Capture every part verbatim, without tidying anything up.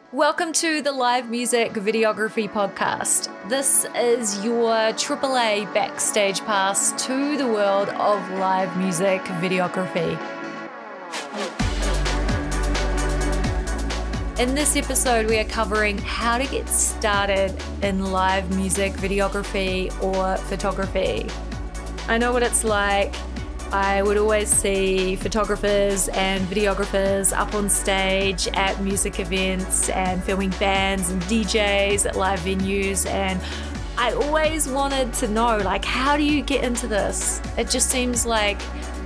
Welcome to the Live Music Videography Podcast. This is your triple A backstage pass to the world of live music videography. In this episode, we are covering how to get started in live music videography or photography. I know what it's like. I would always see photographers and videographers up on stage at music events and filming bands and D Js at live venues, and I always wanted to know, like, how do you get into this? It just seems like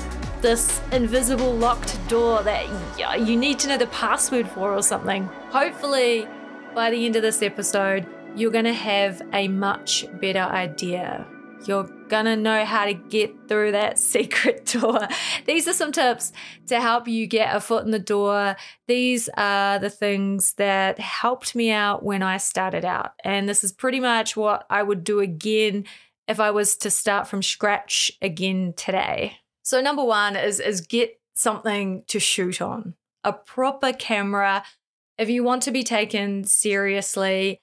this invisible locked door that you need to know the password for or something. Hopefully, by the end of this episode, you're going to have a much better idea. You're gonna know how to get through that secret door. These are some tips to help you get a foot in the door. These are the things that helped me out when I started out. And this is pretty much what I would do again if I was to start from scratch again today. So number one is, is get something to shoot on. A proper camera. If you want to be taken seriously,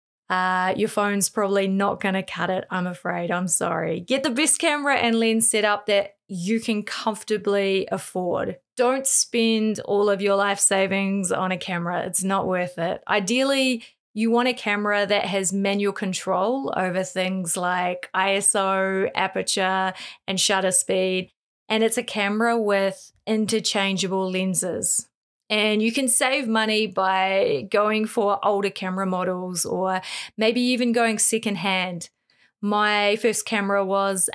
Uh, your phone's probably not going to cut it, I'm afraid. I'm sorry. Get the best camera and lens set up that you can comfortably afford. Don't spend all of your life savings on a camera. It's not worth it. Ideally, you want a camera that has manual control over things like I S O, aperture, and shutter speed. And it's a camera with interchangeable lenses. And you can save money by going for older camera models or maybe even going secondhand. My first camera was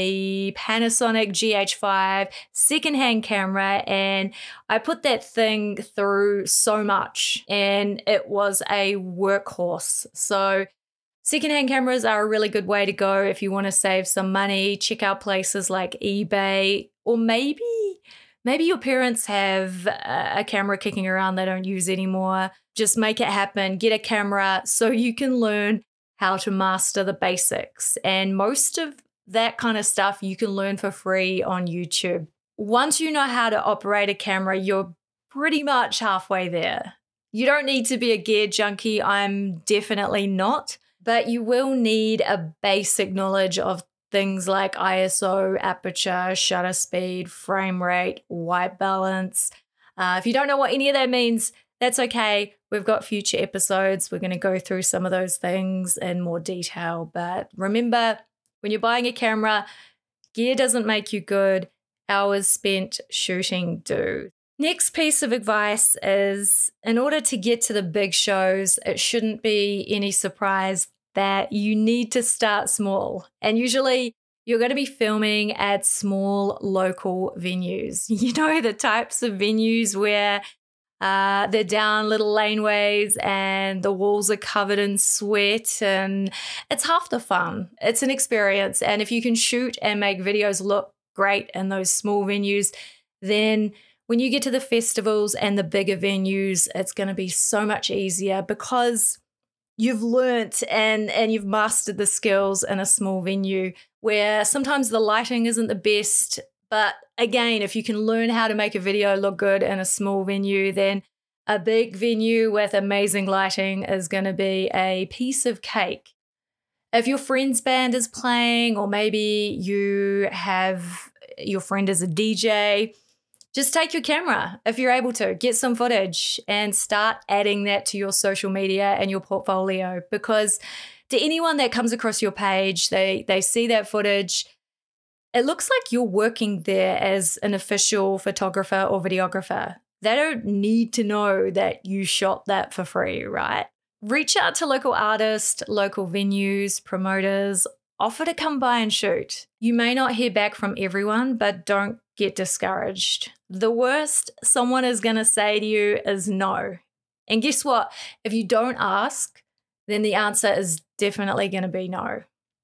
a Panasonic G H five secondhand camera, and I put that thing through so much, and it was a workhorse. So secondhand cameras are a really good way to go if you want to save some money. Check out places like eBay, or maybe Maybe your parents have a camera kicking around they don't use anymore. Just make it happen. Get a camera so you can learn how to master the basics. And most of that kind of stuff you can learn for free on YouTube. Once you know how to operate a camera, you're pretty much halfway there. You don't need to be a gear junkie. I'm definitely not. But you will need a basic knowledge of things like I S O, aperture, shutter speed, frame rate, white balance. Uh, if you don't know what any of that means, that's okay. We've got future episodes. We're going to go through some of those things in more detail. But remember, when you're buying a camera, gear doesn't make you good. Hours spent shooting do. Next piece of advice is, in order to get to the big shows, it shouldn't be any surprise that you need to start small. And usually you're going to be filming at small local venues. You know, the types of venues where uh, they're down little laneways and the walls are covered in sweat, and it's half the fun. It's an experience. And if you can shoot and make videos look great in those small venues, then when you get to the festivals and the bigger venues, it's going to be so much easier because you've learnt and, and you've mastered the skills in a small venue where sometimes the lighting isn't the best. But again, if you can learn how to make a video look good in a small venue, then a big venue with amazing lighting is going to be a piece of cake. If your friend's band is playing, or maybe you have your friend is a D J, just take your camera if you're able to, get some footage and start adding that to your social media and your portfolio, because to anyone that comes across your page, they, they see that footage, it looks like you're working there as an official photographer or videographer. They don't need to know that you shot that for free, right? Reach out to local artists, local venues, promoters, offer to come by and shoot. You may not hear back from everyone, but don't get discouraged. The worst someone is going to say to you is no. And guess what? If you don't ask, then the answer is definitely going to be no.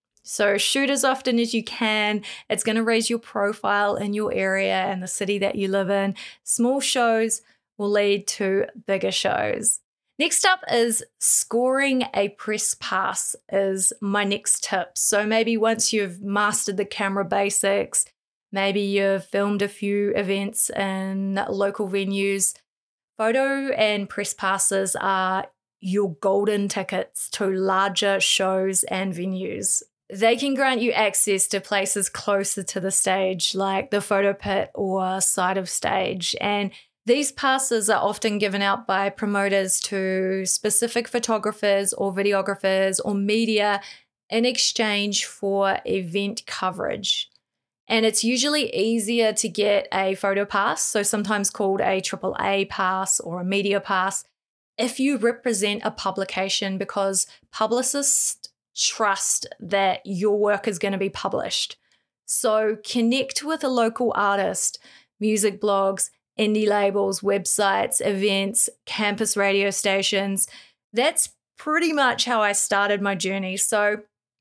So shoot as often as you can. It's going to raise your profile in your area and the city that you live in. Small shows will lead to bigger shows. Next up is scoring a press pass is my next tip. So maybe once you've mastered the camera basics, maybe you've filmed a few events in local venues, Photo and press passes are your golden tickets to larger shows and venues. They can grant you access to places closer to the stage, like the photo pit or side of stage. And these passes are often given out by promoters to specific photographers or videographers or media in exchange for event coverage. And it's usually easier to get a photo pass, so sometimes called a triple A pass or a media pass, if you represent a publication, because publicists trust that your work is going to be published. So connect with a local artist, music blogs, indie labels, websites, events, campus radio stations. That's pretty much how I started my journey. So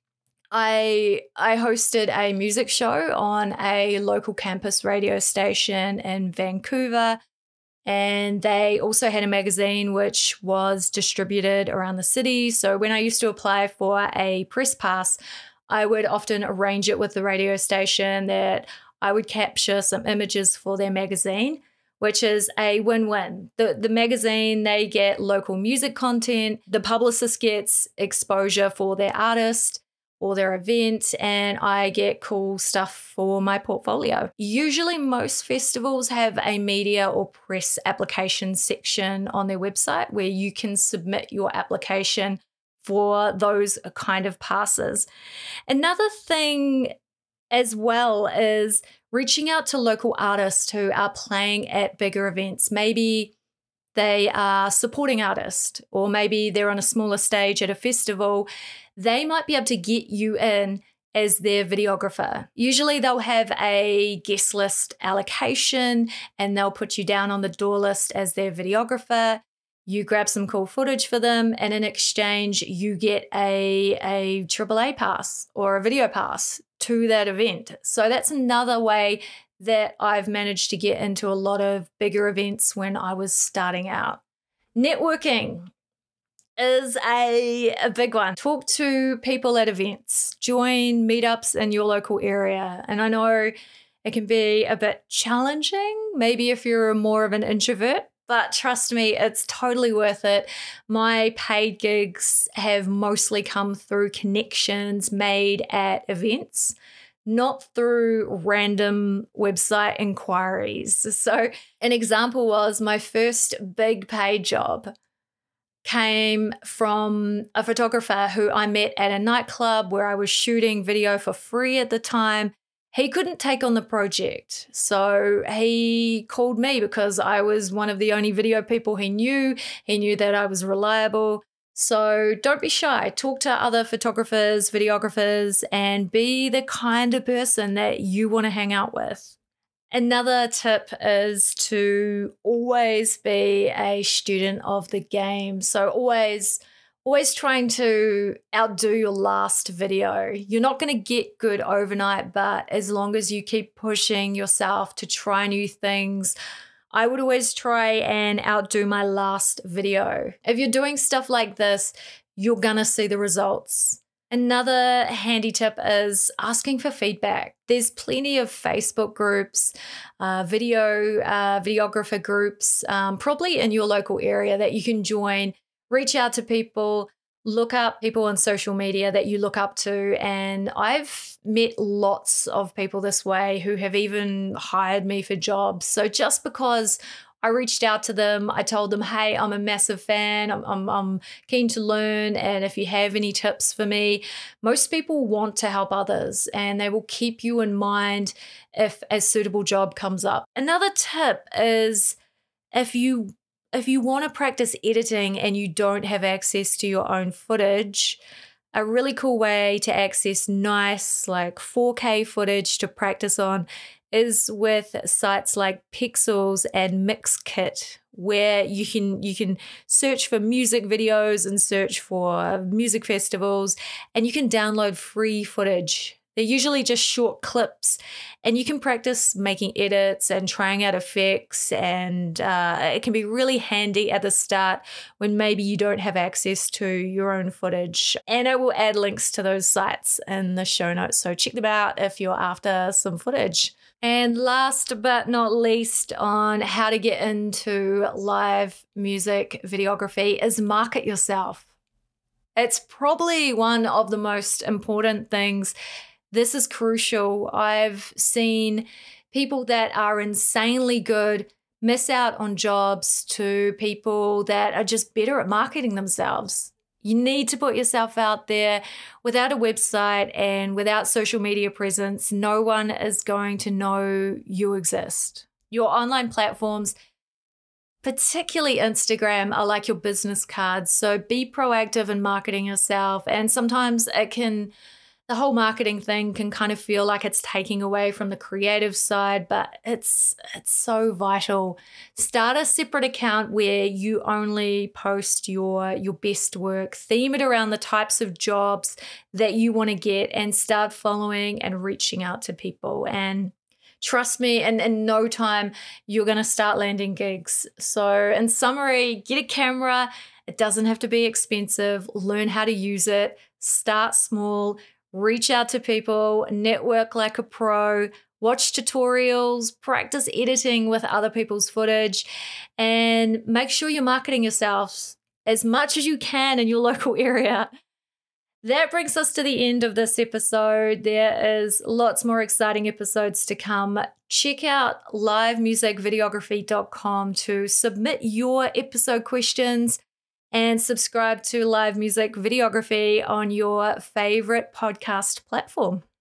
I I hosted a music show on a local campus radio station in Vancouver. And they also had a magazine which was distributed around the city. So when I used to apply for a press pass, I would often arrange it with the radio station that I would capture some images for their magazine, which is a win-win. The, the magazine, they get local music content. The publicist gets exposure for their artist or their event, and I get cool stuff for my portfolio. Usually most festivals have a media or press application section on their website where you can submit your application for those kind of passes. Another thing as well is reaching out to local artists who are playing at bigger events. Maybe they are supporting artists, or maybe they're on a smaller stage at a festival. They might be able to get you in as their videographer. Usually they'll have a guest list allocation and they'll put you down on the door list as their videographer. You grab some cool footage for them, and in exchange, you get a, a triple A pass or a video pass to that event. So that's another way that I've managed to get into a lot of bigger events when I was starting out. Networking is a, a big one. Talk to people at events, join meetups in your local area. And I know it can be a bit challenging, maybe if you're more of an introvert, but trust me, it's totally worth it. My paid gigs have mostly come through connections made at events, not through random website inquiries. So an example was my first big paid job came from a photographer who I met at a nightclub where I was shooting video for free at the time. He couldn't take on the project, so he called me because I was one of the only video people he knew. He knew that I was reliable. So don't be shy. Talk to other photographers, videographers, and be the kind of person that you want to hang out with. Another tip is to always be a student of the game. So always, always trying to outdo your last video. You're not going to get good overnight, but as long as you keep pushing yourself to try new things, I would always try and outdo my last video. If you're doing stuff like this, you're going to see the results. Another handy tip is asking for feedback. There's plenty of Facebook groups, uh, video, uh, videographer groups, um, probably in your local area that you can join. Reach out to people, look up people on social media that you look up to. And I've met lots of people this way who have even hired me for jobs. So just because I reached out to them, I told them, hey, I'm a massive fan. I'm, I'm, I'm keen to learn. And if you have any tips for me, most people want to help others and they will keep you in mind if a suitable job comes up. Another tip is if you If you want to practice editing and you don't have access to your own footage, a really cool way to access nice like four K footage to practice on is with sites like Pexels and Mixkit, where you can you can search for music videos and search for music festivals, and you can download free footage. They're usually just short clips, and you can practice making edits and trying out effects, and uh, it can be really handy at the start when maybe you don't have access to your own footage. And I will add links to those sites in the show notes, so check them out if you're after some footage. And last but not least on how to get into live music videography is market yourself. It's probably one of the most important things. This is crucial. I've seen people that are insanely good miss out on jobs to people that are just better at marketing themselves. You need to put yourself out there. Without a website and without social media presence, no one is going to know you exist. Your online platforms, particularly Instagram, are like your business cards. So be proactive in marketing yourself. And sometimes it can, the whole marketing thing can kind of feel like it's taking away from the creative side, but it's it's so vital. Start a separate account where you only post your, your best work. Theme it around the types of jobs that you want to get and start following and reaching out to people. And trust me, in, in no time, you're going to start landing gigs. So in summary, get a camera. It doesn't have to be expensive. Learn how to use it. Start small. Reach out to people. Network like a pro. Watch tutorials. Practice editing with other people's footage. And make sure you're marketing yourself as much as you can in your local area. That brings us to the end of this episode. There is lots more exciting episodes to come. Check out live music videography dot com to submit your episode questions and subscribe to Live Music Videography on your favorite podcast platform.